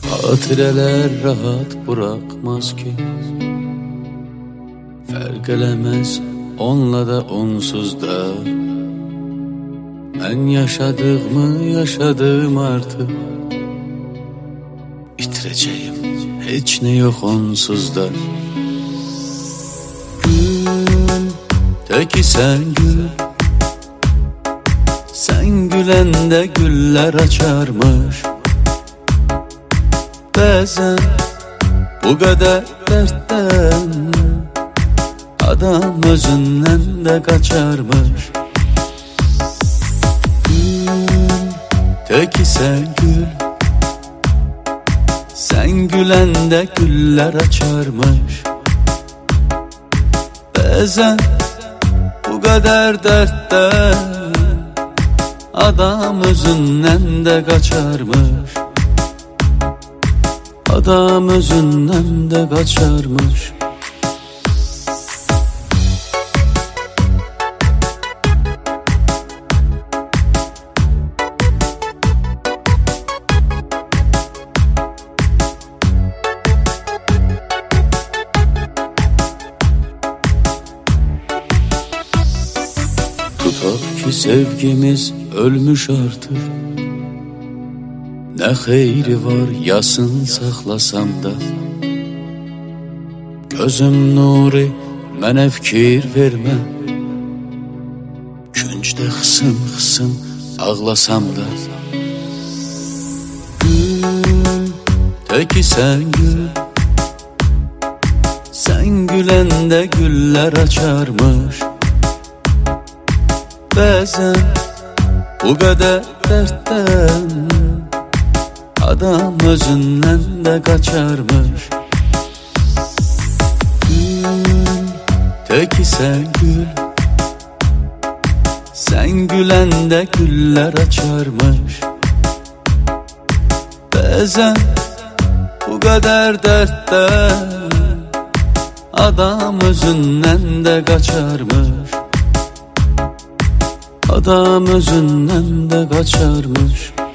Hatireler rahat bırakmaz ki, fark eləməz onla da onsuz da. Mən yaşadığımı yaşadım artık, bitirəcəyim heç nə yox onsuz da. Gül, təki sən gül, sən güləndə güller açarmış. Bəzən bu qədər dərddən adam özündən də qaçarmış. Gül, təki sən gül, sən güləndə güller açarmış. Bəzən bu qədər dərddən adam özündən də qaçarmış. Adam özündən də qaçarmış. Tutaq ki sevgimiz ölmüş artık, nə xeyri var yasın saxlasam da. Gözüm nuri mənə fikir vermə, küncdə xısın xısın ağlasam da. Gül, təki sən gül, sən güləndə güller açarmış. Bəzən bu qədər dərddən adam özündən də qaçarmış. Gül, təki sən gül, sən güləndə güller açarmış. Bəzən bu qədər dərddən adam özündən də qaçarmış. Adam özündən də qaçarmış.